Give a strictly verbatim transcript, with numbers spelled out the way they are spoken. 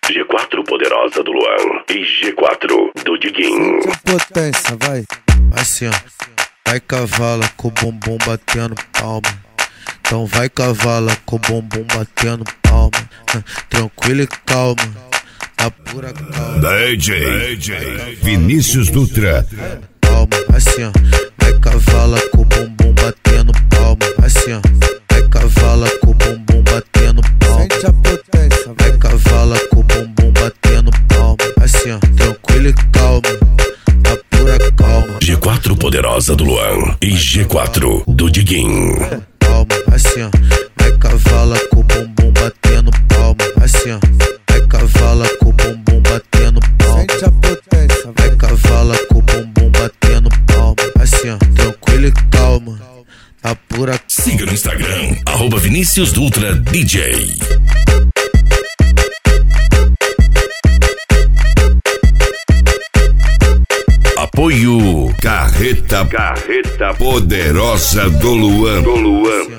G quatro poderosa do Luan e G quatro do Diguinho. Sente a potência, vai. Assim, ó. Vai cavala com o bumbum batendo palma. Então vai cavala com o bumbum batendo palma. Tranquilo e calma, na pura calma. D J, D J Vinícius Dutra. Palma, assim, ó. Vai cavala com o bumbum batendo palma. Assim, ó. Vai cavala com o bumbum batendo palma. Sente a potência, vai. Vai cavala com o bumbum batendo palma. Assim, ó. Tranquilo e calma, na pura calma. G quatro poderosa do Luan e G quatro do Diguinho. Palma, assim, ó. Vai cavala com o bumbum batendo palma. Assim, ó. Vai cavala com o bumbum batendo palma. Sente a potência, vai. Vai cavala com o bumbum batendo palma. Assim, ó. Tranquilo e calma, na pura. Siga no Instagram, arroba Vinícius Dutra D J. Apoio Carreta, Carreta Poderosa do Luan. Do Luan.